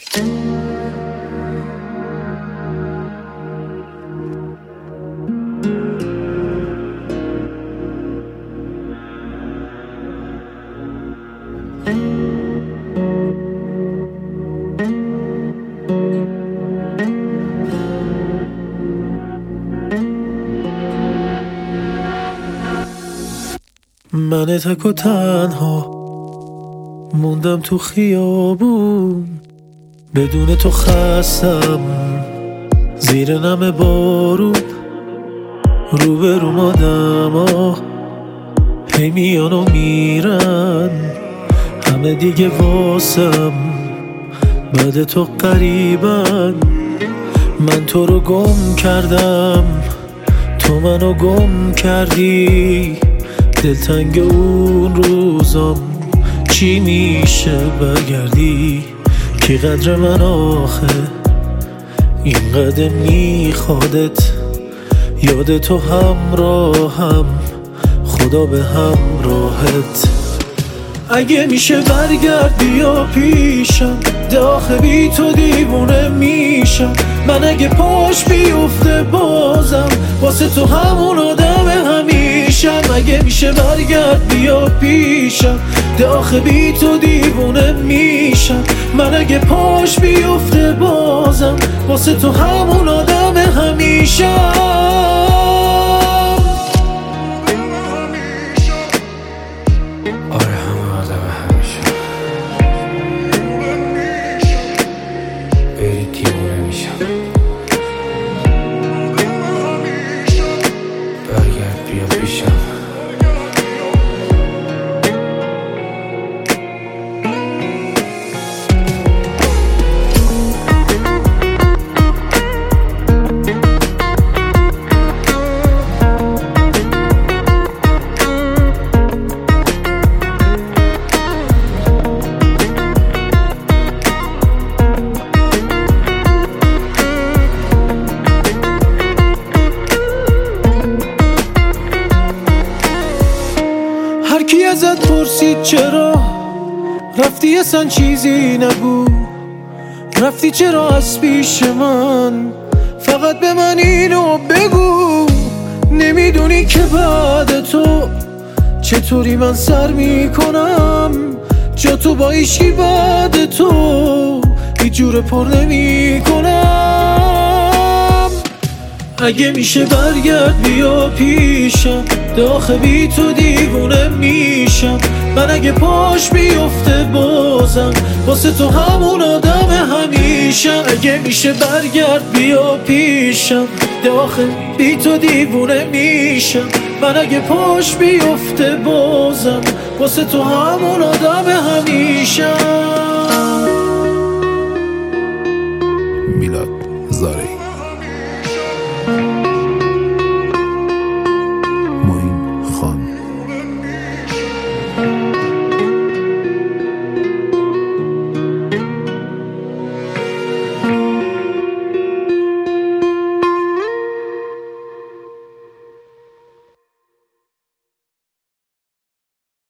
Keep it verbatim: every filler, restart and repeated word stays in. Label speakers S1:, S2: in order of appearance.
S1: من تک و تنها موندم تو خیابون، بدون تو خستم زیر نم بارون. روبروم آدما هی میان و میرن، همه دیگه واسم بعد تو قریبن. من تو رو گم کردم، تو منو گم کردی. دلتنگ اون روزم چی میشه برگردی؟ کی قدر من آخه اینقدر میخوادت؟ یاد تو همراهم، خدا به همراهت. اگه میشه برگرد بیا پیشم، داخل بی تو دیوونه میشم. من اگه پاش بیفته بازم واسه تو همون آدم همیشم. اگه میشه برگرد بیا پیشم، داخل بی تو دیوونه میشم. من اگه پاش بیفته بازم واسه تو همون آدم همیشم. هر کی ازت پرسید چرا رفتی اصلا چیزی نبود، رفتی چرا از پیش من؟ فقط به من اینو بگو، نمیدونی که بعد تو چطوری من سر میکنم؟ جا تو با ایشی بعد تو هیچ جور پر نمیکنم. اگه میشه برگرد بیا پیشم، داخل بی تو دیوونه میشم. من اگه پاش بیفته بازم واسه تو همون آدم همیشم. اگه میشه برگرد بیا پیشم، داخل بی تو دیوونه میشم. من اگه پاش بیفته بازم واسه تو همون آدم همیشم.
S2: میلاد زارعی.